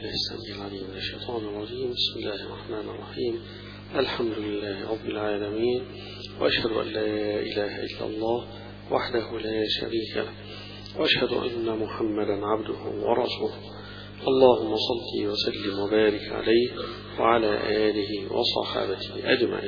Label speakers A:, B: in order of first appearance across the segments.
A: بالله السميع العليم من الشيطان الرجيم. بسم الله الرحمن الرحيم. الحمد لله رب العالمين، وأشهد أن لا إله إلا الله وحده لا شريك له، وأشهد أن محمدا عبده ورسوله. اللهم صل وسلم وبارك عليه وعلى آله وصحابته أجمعين.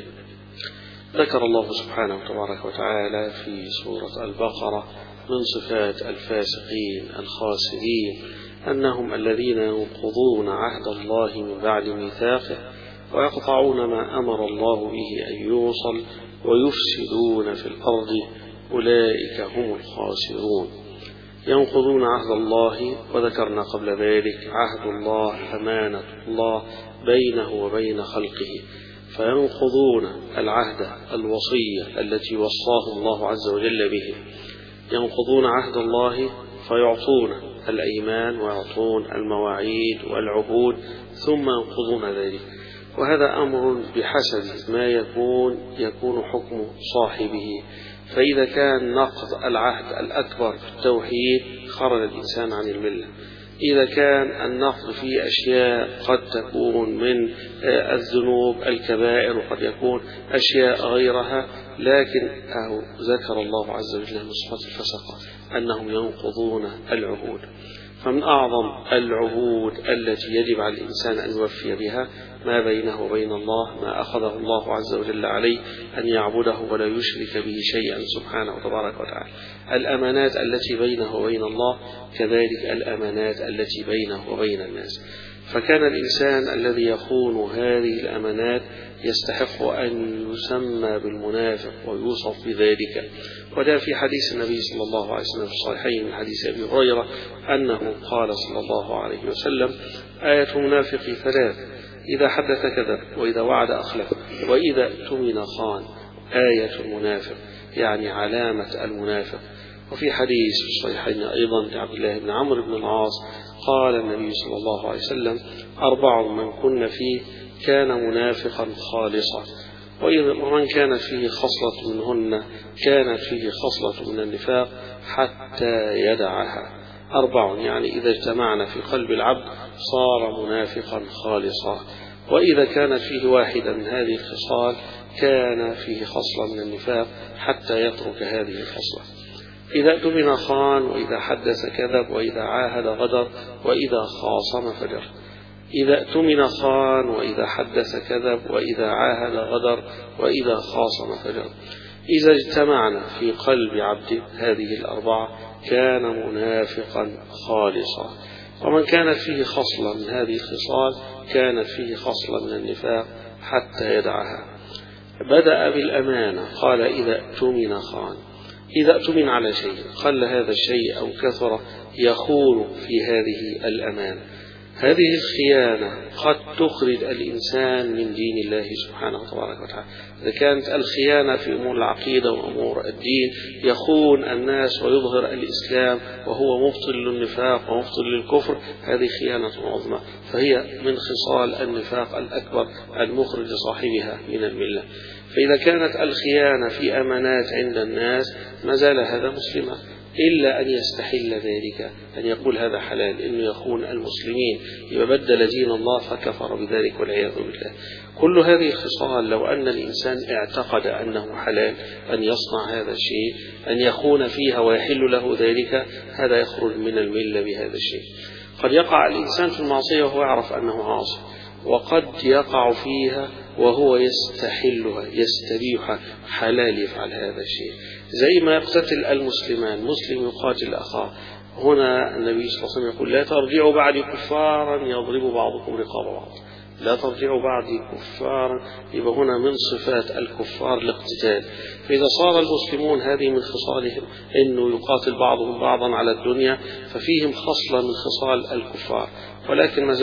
A: ذكر الله سبحانه وتبارك وتعالى في سورة البقرة من صفات الفاسقين الخاسرين أنهم الذين ينقضون عهد الله من بعد ميثاقه ويقطعون ما أمر الله به أن يوصل ويفسدون في الأرض، أولئك هم الخاسرون. ينقضون عهد الله، وذكرنا قبل ذلك عهد الله أمانة الله بينه وبين خلقه، فينقضون العهد الوصية التي وصاه الله عز وجل به. ينقضون عهد الله فيعطون الأيمان ويعطون المواعيد والعهود ثم ينقضون ذلك، وهذا أمر بحسب ما يكون حكم صاحبه. فإذا كان نقض العهد الأكبر التوحيد خرج الإنسان عن الملة. إذا كان النقض في أشياء قد تكون من الذنوب الكبائر وقد يكون أشياء غيرها، لكن ذكر الله عز وجل من صفات الفسقة أنهم ينقضون العهود. فمن أعظم العهود التي يجب على الإنسان أن يوفي بها ما بينه وبين الله، ما أخذه الله عز وجل عليه أن يعبده ولا يشرك به شيئا سبحانه وتبارك وتعالى. الأمانات التي بينه وبين الله، كذلك الأمانات التي بينه وبين الناس. فكان الإنسان الذي يخون هذه الأمانات يستحق أن يسمى بالمنافق ويوصف بذلك. وجاء في حديث النبي صلى الله عليه وسلم في الصحيحين من حديث أبي هريرة أنه قال صلى الله عليه وسلم: آية المنافق ثلاث: إذا حدث كذب، وإذا وعد أخلف، وإذا اؤتمن خان. آية المنافق يعني علامة المنافق. وفي حديث في الصحيحين أيضا لعبد الله بن عمرو بن العاص قال النبي صلى الله عليه وسلم: 4 من كن فيه كان منافقا خالصا، ومن كانت فيه خصلة منهن كانت فيه خصلة من النفاق حتى يدعها. 4 يعني إذا اجتمعنا في قلب العبد صار منافقا خالصا، وإذا كانت فيه واحدة من هذه الخصال كان فيه خصلة من النفاق حتى يترك هذه الخصلة. إذا اؤتمن خان، وإذا حدث كذب، وإذا عاهد غدر، وإذا خاصم فجر. إذا اؤتمن خان، وإذا حدث كذب، وإذا عاهد غدر، وإذا خاصم فجر. إذا اجتمعنا في قلب عبد هذه 4 كان منافقا خالصا. ومن كانت فيه خصلة من هذه الخصال كانت فيه خصلة من النفاق حتى يدعها. بدأ بالأمانة، قال: إذا اؤتمن خان. إذا اؤتمن على شيء قل هذا الشيء أو كثر يخون في هذه الأمانة. هذه الخيانة قد تخرج الإنسان من دين الله سبحانه وتبارك وتعالى. إذا كانت الخيانة في أمور العقيدة وأمور الدين يخون الناس ويظهر الإسلام وهو مبطل للنفاق ومبطل للكفر، هذه خيانة عظمى، فهي من خصال النفاق الأكبر المخرج صاحبها من الملة. فإذا كانت الخيانة في أمانات عند الناس ما زال هذا مسلما، إلا أن يستحل ذلك، أن يقول هذا حلال، إنه يخون المسلمين، يبدل دين الله فكفر بذلك والعياذ بالله. كل هذه الخصال لو أن الإنسان اعتقد أنه حلال أن يصنع هذا الشيء، أن يخون فيها ويحل له ذلك، هذا يخرج من الملة بهذا الشيء. قد يقع الإنسان في المعصية وهو يعرف أنه عاصي، وقد يقع فيها وهو يستحلها يستبيح حلال يفعل هذا الشيء. زي ما يقتتل المسلمان، مسلم يقاتل أخاه. هنا النبي صلى الله عليه وسلم يقول: لا ترجعوا بعدي كفارا يضرب بعضكم رقاب بعض. لا ترجعوا بعدي كفارا، يبقى هنا من صفات الكفار الاقتتال. فإذا صار المسلمون هذه من خصالهم أنه يقاتل بعضهم بعضا على الدنيا، ففيهم خصلة من خصال الكفار، ولكن ما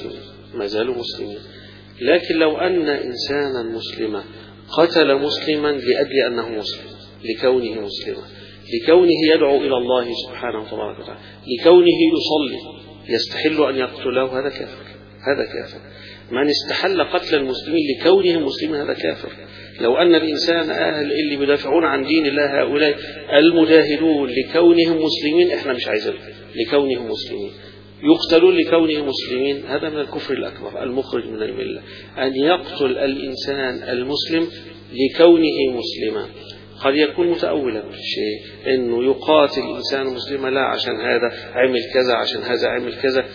A: زالوا مسلمين. لكن لو أن إنسانا مسلما قتل مسلما لأجل أنه مسلم، لكونه مسلما، لكونه يدعو إلى الله سبحانه وتبارك وتعالى، لكونه يصلي، يستحل أن يقتله، هذا كافر. من استحل قتل المسلمين لكونهم مسلمين هذا كافر. لو أن الإنسان اللي بيدافعون عن دين الله هؤلاء المجاهدون لكونهم مسلمين، إحنا مش عايزين لكونهم مسلمين، يقتلون لكونهم مسلمين، هذا من الكفر الأكبر المخرج من الملة. أن يقتل الإنسان المسلم لكونه مسلما قد يكون متأولا في شيء، إنه يقاتل الإنسان المسلم لا عشان هذا عمل كذا، عشان هذا عمل كذا،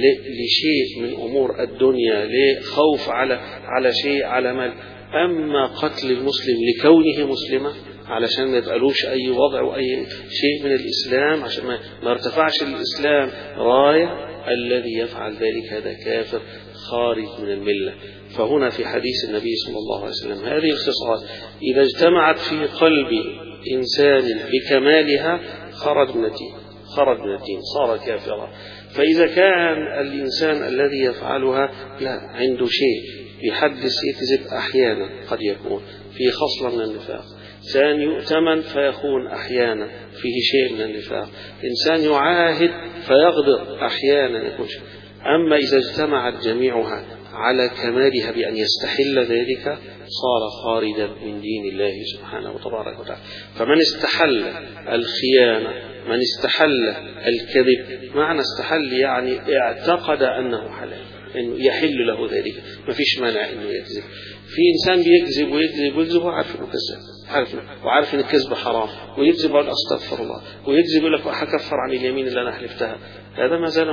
A: لشيء من أمور الدنيا، لخوف على شيء، على مال. أما قتل المسلم لكونه مسلما علشان ما يبقالوش أي وضع وأي شيء من الإسلام، عشان ما ارتفعش الإسلام راية، الذي يفعل ذلك هذا كافر خارج من الملة. فهنا في حديث النبي صلى الله عليه وسلم هذه الخصال إذا اجتمعت في قلب إنسان بكمالها خرج من الدين، صار كافرا. فإذا كان الإنسان الذي يفعلها لا عنده شيء يحدث يكذب أحيانا، قد يكون فيه خصلة من النفاق، إنسان يؤتمن فيخون أحيانا فيه شيء من النفاق، إنسان يعاهد فيغدر أحيانا يكون شيء. أما إذا اجتمعت جميعها على كمالها بأن يستحل ذلك صار خارجا من دين الله سبحانه وتبارك وتعالى. فمن استحل الخيانة، من استحل الكذب، معنى استحل يعني اعتقد أنه حلال، إنه يحل له ذلك، ما فيش مانع إنه يكذب. في إنسان بيكذب وعارف إنه كذاب، وعارف إن الكذب حرام، ويكذب ويقول أستغفر الله، ويكذب يقول لك وحكفر عن اليمين اللي أنا حلفتها، هذا ما زال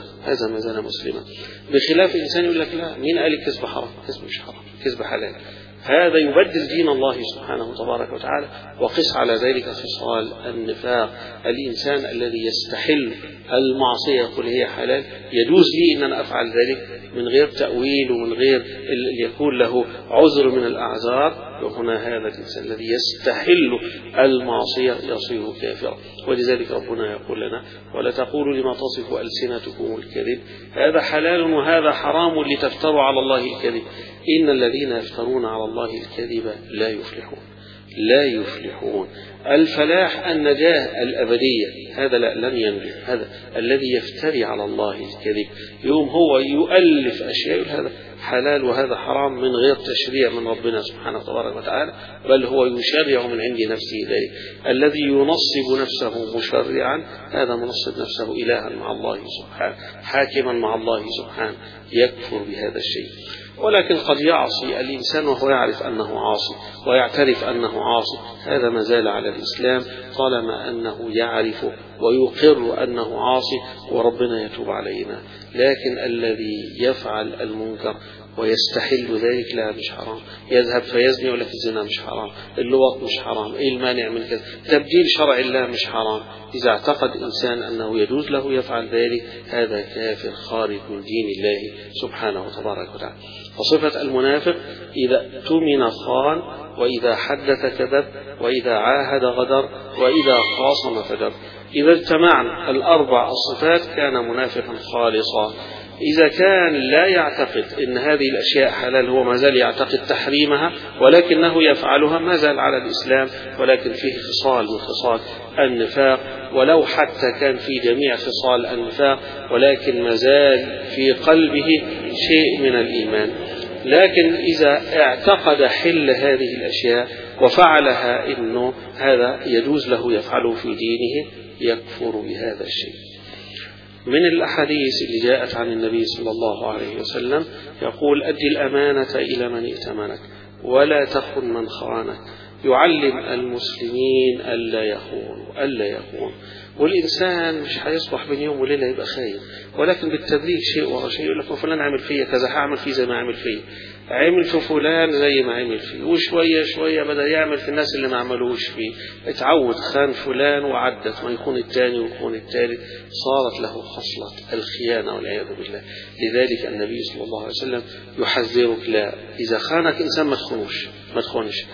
A: مسلما. بخلاف إنسان يقول لك لا، مين قال الكذب حرام؟ الكذب مش حرام، الكذب حلال. هذا يبدل دين الله سبحانه وتبارك وتعالى. وقس على ذلك خصال النفاق، الإنسان الذي يستحل المعصية يقول هي حلال، يجوز لي أن أنا أفعل ذلك من غير تأويل ومن غير يكون له عذر من الأعذار. وهنا هذا الإنسان الذي يستحل المعصية يصير كافرا. ولذلك ربنا يقول لنا ولا تقولوا لما تصف ألسنتكم الكذب هذا حلال وهذا حرام لتفتروا على الله الكذب إن الذين يفترون على الله الكذب لا يفلحون. الفلاح النجاة الأبدية، هذا لن ينجو. هذا الذي يفتري على الله الكذب يوم هو يؤلف أشياء هذا حلال وهذا حرام من غير تشريع من ربنا سبحانه وتبارك وتعالى، بل هو يشرع من عند نفسه ذلك. الذي ينصب نفسه مشرعا هذا منصب نفسه إلها مع الله سبحانه، حاكما مع الله سبحانه، يكفر بهذا الشيء. ولكن قد يعصي الإنسان وهو يعرف أنه عاصي ويعترف أنه عاصي، هذا ما زال على الإسلام طالما أنه يعرف ويقر أنه عاصي وربنا يتوب علينا. لكن الذي يفعل المنكر ويستحل ذلك لا مش حرام، يذهب فيزني ولا الزنا مش حرام، اللواط مش حرام، ايه المانع من كذا؟ تبديل شرع الله مش حرام. إذا اعتقد إنسان أنه يجوز له يفعل ذلك هذا كافر خارج من دين الله سبحانه وتبارك وتعالى. فصفة المنافق إذا اؤتمن خان، وإذا حدث كذب، وإذا عاهد غدر، وإذا خاصم فجر. إذا اجتمعن الأربع الصفات كان منافقا خالصا. إذا كان لا يعتقد أن هذه الأشياء حلال، هو ما زال يعتقد تحريمها ولكنه يفعلها، ما زال على الإسلام، ولكن فيه خصال من خصال النفاق، ولو حتى كان في جميع خصال النفاق ولكن ما زال في قلبه شيء من الإيمان. لكن إذا اعتقد حل هذه الأشياء وفعلها إنه هذا يجوز له يفعله في دينه يكفر بهذا الشيء. من الأحاديث اللي جاءت عن النبي صلى الله عليه وسلم يقول أدي الأمانة إلى من ائتمنك ولا تخن من خانك، يعلم المسلمين ألا يخون. والإنسان مش هيصبح بين يوم وليلة يبقى خاين، ولكن بالتدريج شيء ورا شيء. يقول لك فلان عمل فيا كذا هعمل فيه زي ما عمل فيه، عمل في فلان زي ما عمل فيه، وشوية شوية بدأ يعمل في الناس اللي ما عملوش فيه، اتعود خان فلان وعدت ما يخون الثاني ويخون الثالث، صارت له خصلة الخيانة والعياذ بالله. لذلك النبي صلى الله عليه وسلم يحذرك لا، إذا خانك إنسان ما تخونش.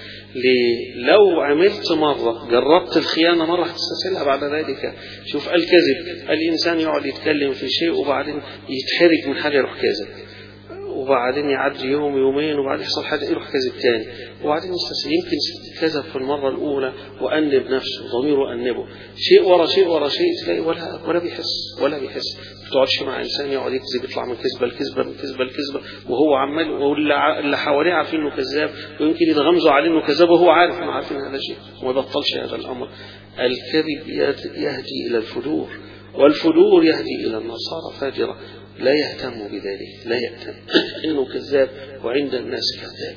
A: لو عملت مرة جربت الخيانة مرة هتستسهلها بعد ذلك. شوف الكذب، الإنسان يقعد يتكلم في شيء وبعدين يتحرج من حاجة يروح كذب، وبعدين يعدي يوم يومين وبعدين يحصل حاجة يروح كذب تاني، وبعدين يمكن كذب في المرة الأولى وأنب نفسه ضميره أنبه، شيء ورا شيء تلاقي ولا بيحس. بتقعدش مع إنسان يقعد يكذب يطلع من كذبة وهو عمال، واللي حواليه عارفين إنه كذاب، ويمكن يتغمزوا عليه إنه كذاب وهو عارف إنه عارفين هذا الشيء وما بطلش هذا الأمر. الكذب يهدي إلى الفجور، والفجور يهدي إلى النار. صار فاجرا لا يهتم بذلك، لا يهتم إنه كذاب وعند الناس كذاب.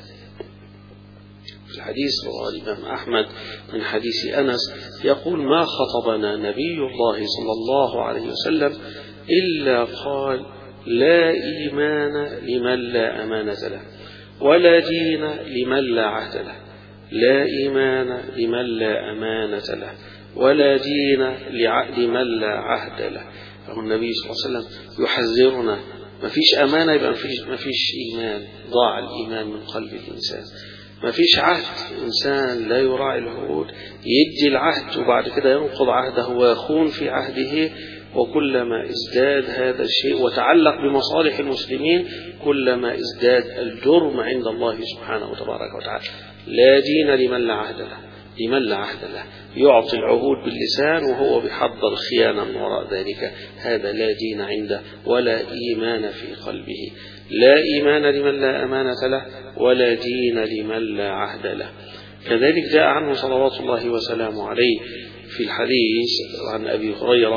A: في الحديث رواه الإمام أحمد من حديث أنس يقول: ما خطبنا نبي الله صلى الله عليه وسلم إلا قال: لا إيمان لمن لا أمانة له، ولا دين لمن لا عهد له. لا إيمان لمن لا أمانة له، ولا دين لمن لا عهد له. النبي صلى الله عليه وسلم يحذرنا، ما فيش أمانة يبقى ما فيش إيمان، ضاع الإيمان من قلب الإنسان. ما فيش عهد، إنسان لا يراعي العهود يدي العهد وبعد كده ينقض عهده ويخون في عهده. وكلما ازداد هذا الشيء وتعلق بمصالح المسلمين كلما ازداد الجرم عند الله سبحانه وتبارك وتعالى. لا دين لمن لا عهد له، لمن لا عهد له يعطي العهود باللسان وهو بيحضر الخيانة من وراء ذلك، هذا لا دين عنده ولا إيمان في قلبه. لا إيمان لمن لا أمانة له، ولا دين لمن لا عهد له. كذلك جاء عنه صلوات الله وسلامه عليه في الحديث عن أبي هريرة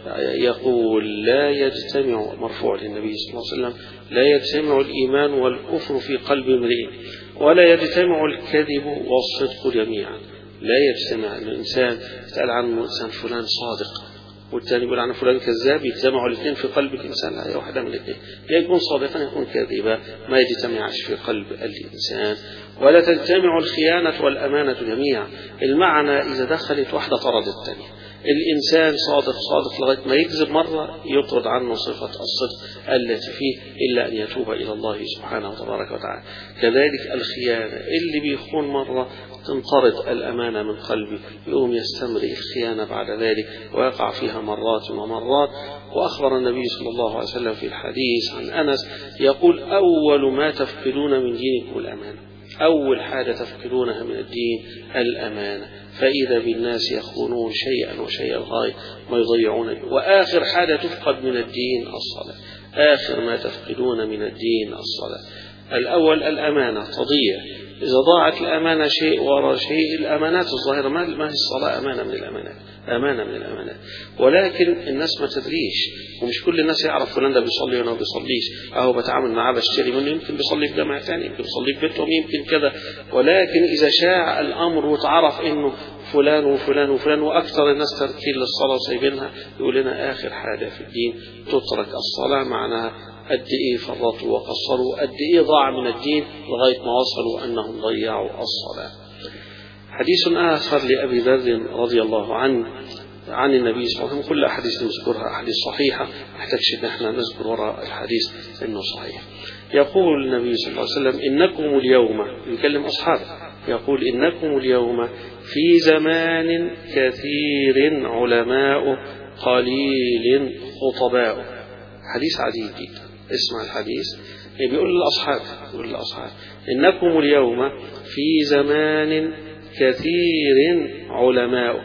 A: يقول: لا يجتمع، مرفوع للنبي صلى الله عليه وسلم: لا يجتمع الإيمان والكفر في قلب امرئ، ولا يجتمع الكذب والصدق جميعا. لا يجتمع. الإنسان يسأل عنه إنسان فلان صادق والثاني يقول عنه فلان كذاب، يجتمعوا الاثنين في قلب الإنسان؟ لا، واحدة من الاثنين، يا يكون صادقا يكون كاذبا، ما يجتمعش في قلب الإنسان. ولا تجتمع الخيانة والأمانة جميعا. المعنى إذا دخلت واحدة طرد الثانية. الإنسان صادق لغاية ما يكذب مرة يطرد عنه صفة الصدق التي فيه إلا أن يتوب إلى الله سبحانه وتبارك وتعالى. كذلك الخيانة، اللي بيخون مرة تنطرد الأمانة من قلبه، يقوم يستمر الخيانة بعد ذلك ويقع فيها مرات ومرات. وأخبر النبي صلى الله عليه وسلم في الحديث عن أنس يقول: أول ما تفقدون من دينكم الأمانة. أول حاجة تفقدونها من الدين الأمانة، فإذا بالناس يخونون شيئا وشيئا لغاية ما يضيعون. وآخر حاجة تفقد من الدين الصلاة. آخر ما تفقدون من الدين الصلاة. الأول الأمانة تضيع. إذا ضاعت الأمانة شيء وراء شيء. الأمانات الظاهرة ما هي الصلاة أمانة من الأمانات، أمانة من الأمانات، ولكن الناس ما تدريش، ومش كل الناس يعرف فلان ده بيصلي ولا ما بيصليش، أهو بتعامل معاه بشتري منه، يمكن بيصلي في جامعة ثاني، يمكن بيصلي في بيتهم، يمكن كذا. ولكن إذا شاع الأمر وتعرف إنه فلان وفلان وفلان وأكثر الناس تركين للصلاة وسايبينها، يقول لنا آخر حاجة في الدين تترك الصلاة. معناها قد إيه فرطوا وقصروا، قد إيه ضاع من الدين لغاية ما وصلوا أنهم ضيعوا الصلاة. حديث آخر لأبي ذر رضي الله عنه عن النبي صلى الله عليه وسلم. كل أحاديث نذكرها أحاديث صحيحة، نحتاجش إن احنا نذكر وراء الحديث إنه صحيح. يقول النبي صلى الله عليه وسلم: إنكم اليوم، يكلم أصحابه، يقول: إنكم اليوم في زمان كثير علماء قليل خطباء. حديث عديد جدا. اسمع الحديث، بيقول للأصحاب: إنكم اليوم في زمان كثير علماء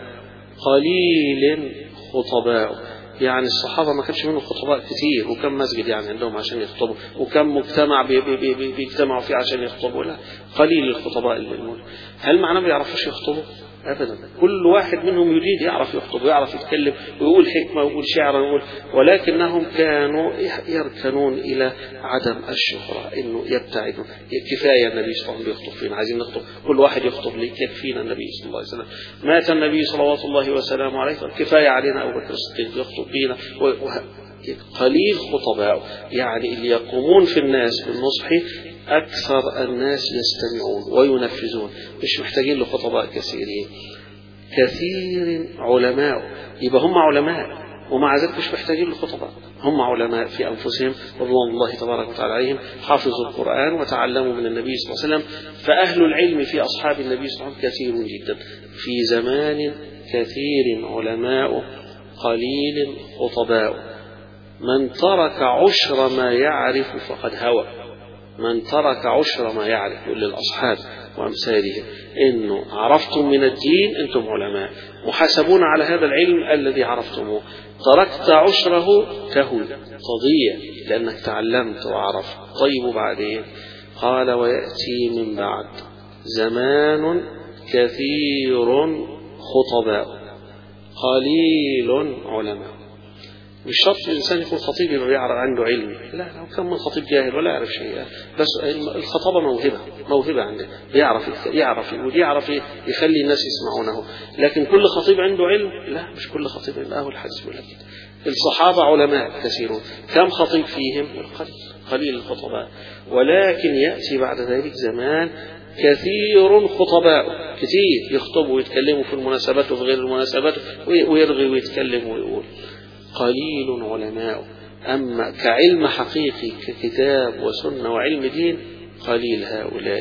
A: قليل خطباء. يعني الصحابة ما كانش منهم خطباء كتير، وكم مسجد يعني عندهم عشان يخطبوا، وكم مجتمع بيجتمعوا فيه عشان يخطبوا. لا، قليل الخطباء اللي هل معناه ما يعرفوش يخطبوا؟ أبدا. كل واحد منهم يريد يعرف يخطب ويعرف يتكلم ويقول حكمة ويقول شعرا ولكنهم كانوا يركنون إلى عدم الشهرة، إنه يبتعدوا. كفاية النبي صلى الله عليه وسلم يخطب فينا، عايزين نخطب، كل واحد يخطب لي، يكفينا النبي صلى الله عليه وسلم. مات النبي صلوات الله وسلامه عليه، كفاية علينا أبو بكر الصديق يخطب فينا. قليل خطباء، يعني اللي يقومون في الناس بالنصح أكثر الناس يستمعون وينفذون، مش محتاجين لخطباء كثيرين. كثير علماء، يبقى هم علماء ومع ذلك مش محتاجين لخطباء، هم علماء في أنفسهم رضوان الله تبارك وتعالى عليهم، حافظوا القرآن وتعلموا من النبي صلى الله عليه وسلم. فأهل العلم في أصحاب النبي صلى الله عليه وسلم كثير جدا. في زمان كثير علماء قليل خطباء. من ترك عشر ما يعرف فقد هوى. من ترك عشر ما يعرف، يقول للأصحاب وأمثالهم: إنه عرفتم من الدين أنتم علماء، محاسبون على هذا العلم الذي عرفتموه. تركت عشره تهوي، تضيع، لأنك تعلمت وعرفت. طيب وبعدين؟ قال: ويأتي من بعد زمان كثير خطباء قليل علماء. مش شرط الإنسان يكون خطيب يبقى يعرف عنده علم، لا، لو كان من خطيب جاهل ولا يعرف شيء، بس الخطابة موهبة عنده، يعرف يقول، يعرف يخلي الناس يسمعونه. لكن كل خطيب عنده علم؟ لا، مش كل خطيب عنده. الحديث يقول كده. الصحابة علماء كثيرون، كم خطيب فيهم؟ قليل الخطباء. ولكن يأتي بعد ذلك زمان كثير خطباء، كثير يخطبوا ويتكلموا في المناسبات وفي غير المناسبات، ويرغي ويتكلم ويقول. قليل علماء. أما كعلم حقيقي ككتاب وسنة وعلم دين، قليل هؤلاء.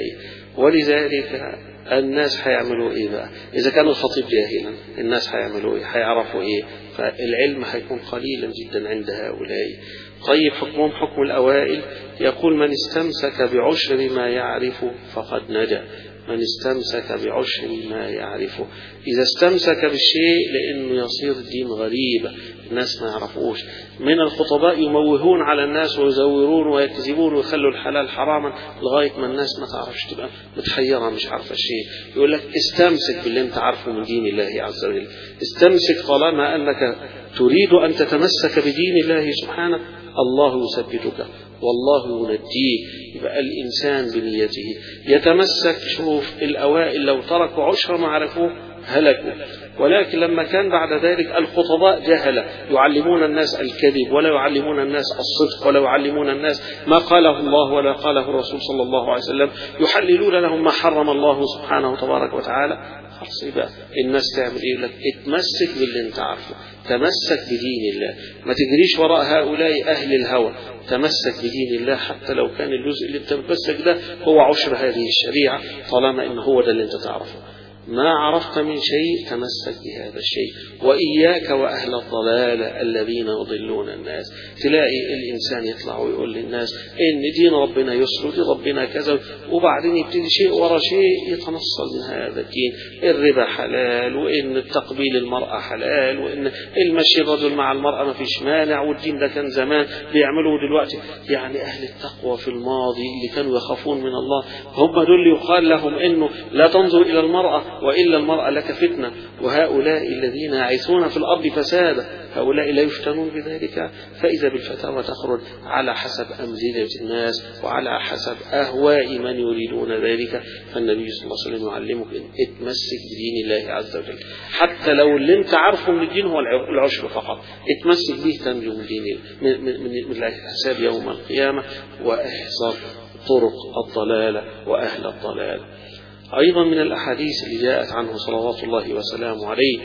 A: ولذلك الناس هيعملوا ايه بقى؟ اذا كان الخطيب جاهلا الناس هيعملوا ايه؟ هيعرفوا ايه؟ فالعلم هيكون قليلا جدا عند هؤلاء. طيب حكمهم حكم الأوائل، يقول من استمسك بعشر ما يعرف فقد نجا. من استمسك بعشر ما يعرفه. إذا استمسك بالشيء لأنه يصير الدين غريب، الناس ما يعرفوش. من الخطباء يموهون على الناس ويزورون ويكذبون ويخلوا الحلال حراما لغاية ما الناس ما تعرفش، تبقى متحيرة مش عارفة الشيء. يقول لك استمسك باللي انت عارفه من دين الله عز وجل. استمسك طالما أنك تريد أن تتمسك بدين الله سبحانه، الله يثبتك والله ينجيك. يبقى الإنسان بنيته يتمسك. شوف الأوائل لو تركوا عشر ما عرفوه هلكوا. ولكن لما كان بعد ذلك الخطباء جهلة يعلمون الناس الكذب، ولا يعلمون الناس الصدق، ولا يعلمون الناس ما قاله الله ولا قاله الرسول صلى الله عليه وسلم، يحللون لهم ما حرم الله سبحانه تبارك وتعالى، خلاص يبقى الناس تعمل ايه؟ لك اتمسك باللي انت عارفه، تمسك بدين الله، ما تجريش وراء هؤلاء أهل الهوى. تمسك بدين الله حتى لو كان الجزء اللي بتمسك ده هو عشر هذه الشريعة، طالما ان هو ده اللي انت تعرفه. ما عرفت من شيء تمسك بهذا الشيء. وإياك وأهل الضلالة الذين يضلون الناس. تلاقي الإنسان يطلع ويقول للناس إن دين ربنا يسر، دين ربنا كذا، وبعدين يبتدي شيء ورا شيء يتنصل من هذا الدين. الربا حلال، وإن التقبيل المرأة حلال، وإن المشي الرجل مع المرأة ما فيش مانع، والدين ده كان زمان بيعملوا دلوقتي. يعني أهل التقوى في الماضي اللي كانوا يخافون من الله هم دول يقال لهم إنه لا تنظر إلى المرأة وإلا المرأة لك فتنة. وهؤلاء الذين يعيثون في الأرض فسادا هؤلاء لا يفتنون بذلك. فإذا بالفتاوى تخرج على حسب أمزجة الناس وعلى حسب أهواء من يريدون ذلك. فالنبي صلى الله عليه وسلم يعلمك أن اتمسك بدين الله عز وجل، حتى لو اللي انت عارفه من الدين هو العشر فقط، اتمسك به تنجو من دين من الحساب يوم القيامة، واحذر طرق الضلالة وأهل الضلال. أيضا من الأحاديث اللي جاءت عنه صلوات الله وسلامه عليه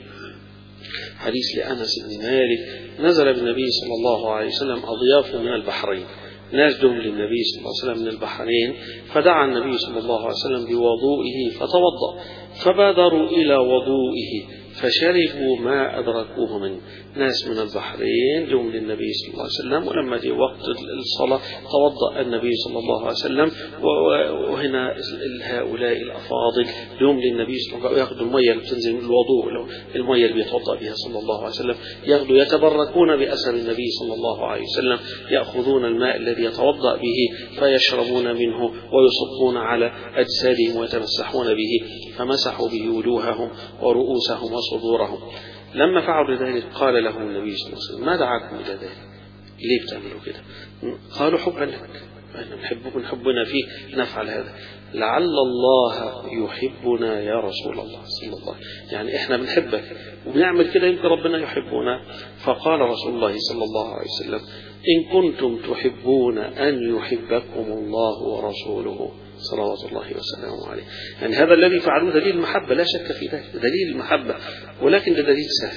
A: حديث لأنس بن مالك: نزل بالنبي صلى الله عليه وسلم أضياف من البحرين، ناس دم للنبي صلى الله عليه وسلم من البحرين، فدعا النبي صلى الله عليه وسلم بوضوئه فتوضأ، فبادروا إلى وضوئه فشربوا ما أدركوه منه. ناس من البحرين جم للنبي صلى الله عليه وسلم، ولما جاء وقت الصلاة توضأ النبي صلى الله عليه وسلم. وهنا هؤلاء الأفاضل جم للنبي صلى الله عليه وسلم يأخذوا المية اللي بتنزل من الوضوء، المية اللي بيتوضأ بها صلى الله عليه وسلم، يأخذوا يتبركون بأثر النبي صلى الله عليه وسلم، يأخذون الماء الذي يتوضأ به فيشربون منه ويصبون على أجسادهم ويتمسحون به، فمسحوا به وجوههم ورؤوسهم وصدورهم. لما فعلوا ذلك قال لهم النبي صلى الله عليه وسلم: ما دعاكم إلى ذلك؟ ليه بتعملوا كده؟ قالوا: حبا لك، نحبك حبنا فيك نفعل هذا. لعل الله يحبنا يا رسول الله صلى الله عليه وسلم، يعني احنا بنحبك وبنعمل كده يمكن ربنا يحبنا. فقال رسول الله صلى الله عليه وسلم: إن كنتم تحبون أن يحبكم الله ورسوله صلوات الله وسلامه عليه. يعني هذا الذي فعلوه دليل المحبة لا شك في ذلك، دليل المحبة، ولكن ده دليل سهل،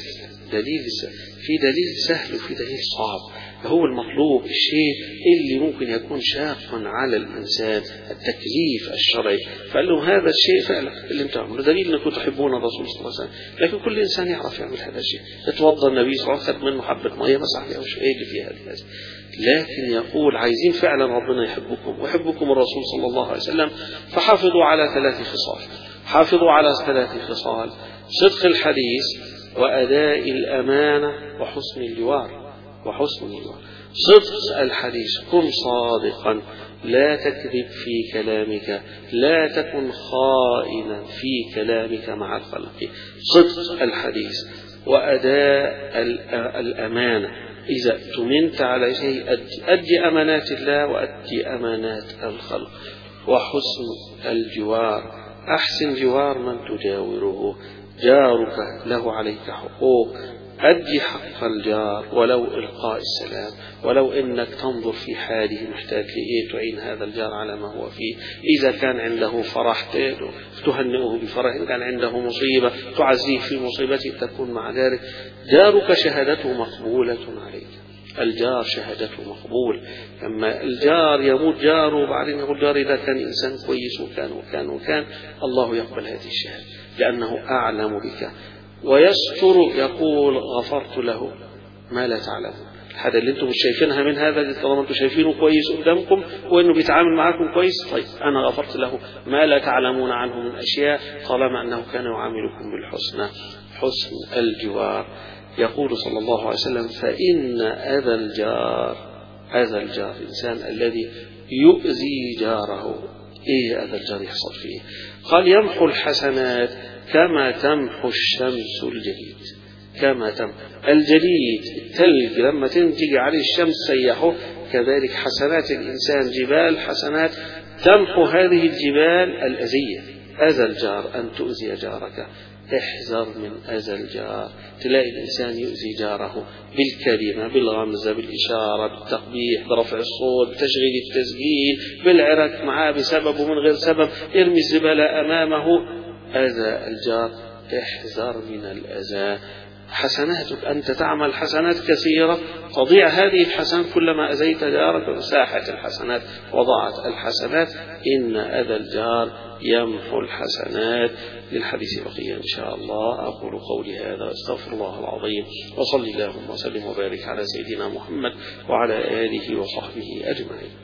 A: في دليل سهل وفي دليل صعب. هو المطلوب الشيء اللي ممكن يكون شاقا على الإنسان، التكليف الشرعي. فقال لهم هذا الشيء فعلا اللي انتم عملوا دليل انكم تحبون الرسول صلى الله عليه وسلم، لكن كل إنسان يعرف يعمل هذا الشيء. يتوضا النبي صلى الله عليه وسلم، خد منه حبة مية مسح بها وش اللي في هذه. لكن يقول عايزين فعلا ربنا يحبكم ويحبكم الرسول صلى الله عليه وسلم، فحافظوا على 3 خصال. حافظوا على 3 خصال: صدق الحديث، وأداء الأمانة، وحسن الجوار. صدق الحديث، كن صادقا، لا تكذب في كلامك، لا تكن خائنا في كلامك مع الخلق. صدق الحديث وأداء الأمانة، إذا اؤتمنت على شيء أدي أمانات الله وأدي أمانات الخلق. وحسن الجوار، أحسن جوار من تجاوره، جارك له عليك حقوق، أدي حق الجار ولو إلقاء السلام، ولو إنك تنظر في حاله محتاج لإيه تعين هذا الجار على ما هو فيه. إذا كان عنده فرح تهنئه بفرح، إن كان عنده مصيبة تعزيه في مصيبته، تكون مع ذلك. جارك شهادته مقبولة عليك، الجار شهادته مقبول. لما الجار يموت جاره وبعدين يقول جاري ده كان إنسان كويس وكان الله يقبل هذه الشهادة لأنه أعلم بك ويستر. يقول غفرت له ما لا تعلمون. هذا اللي انتم مش شايفينها من هذا، طالما انتم شايفينه كويس قدامكم وانه بيتعامل معكم كويس، طيب انا غفرت له ما لا تعلمون عنه من اشياء طالما انه كان يعاملكم بالحسنى. حسن الجوار. يقول صلى الله عليه وسلم فإن أذى الجار الإنسان الذي يؤذي جاره. إيه أذى الجار يحصل فيه؟ قال يمحو الحسنات كما تمحو الشمس الجليد. كما تمحو الجليد الثلج لما تنتج عليه الشمس سيحه، كذلك حسنات الإنسان جبال حسنات تمحو هذه الجبال الأذية. أذى الجار أن تؤذي جارك، احذر من أذى الجار. تلاقي الإنسان يؤذي جاره بالكلمة، بالغمزة، بالإشارة، بالتقبيح، برفع الصوت، بتشغيل التسجيل، بالعرك معاه بسبب ومن غير سبب، يرمي الزبالة أمامه. أذى الجار احذر من الأذى. حسناتك أنت تعمل حسنات كثيرة تضيع هذه الحسنات كلما أذيت جارك مساحة الحسنات وضاعت الحسنات. إن أذى الجار يمحو الحسنات. للحديث بقية إن شاء الله. أقول قولي هذا واستغفر الله العظيم، وصلي اللهم وسلم وبارك على سيدنا محمد وعلى آله وصحبه أجمعين.